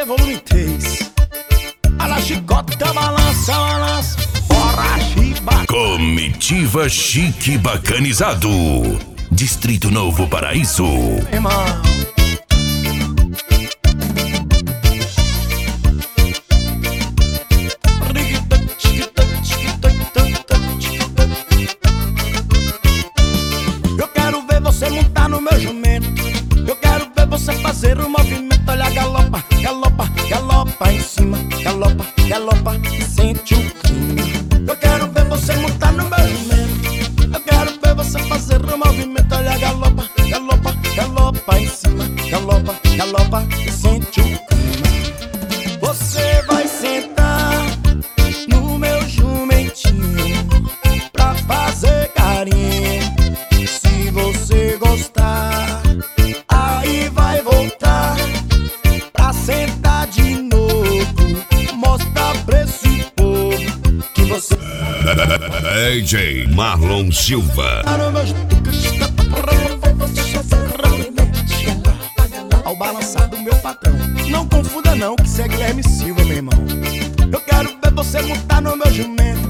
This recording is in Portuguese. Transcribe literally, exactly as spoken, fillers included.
Maria volume três. Olha a chicota, balança, balança. Bora, chiba. Comitiva Chique Bacanizado, Distrito Novo Paraíso. Irmão, eu quero ver você montar no meu jumento. Eu quero ver você fazer o movimento. Olha, galopa, galopa, galopa em cima. Galopa, galopa e sente o clima. Eu quero ver você montar no meu jumento. Eu quero ver você fazer o movimento. Olha, galopa, galopa, galopa em cima. Galopa, galopa e sente o clima. Você vai sentar no meu jumentinho pra fazer carinho. Se você gostar, aí vai voltar pra sentar de novo. Mostra pra esse povo que você D J Marlon Silva. Ao balançar do meu patrão. Não confunda não, que isso é Guilherme Silva, meu irmão. Eu quero ver você montar no meu jumento.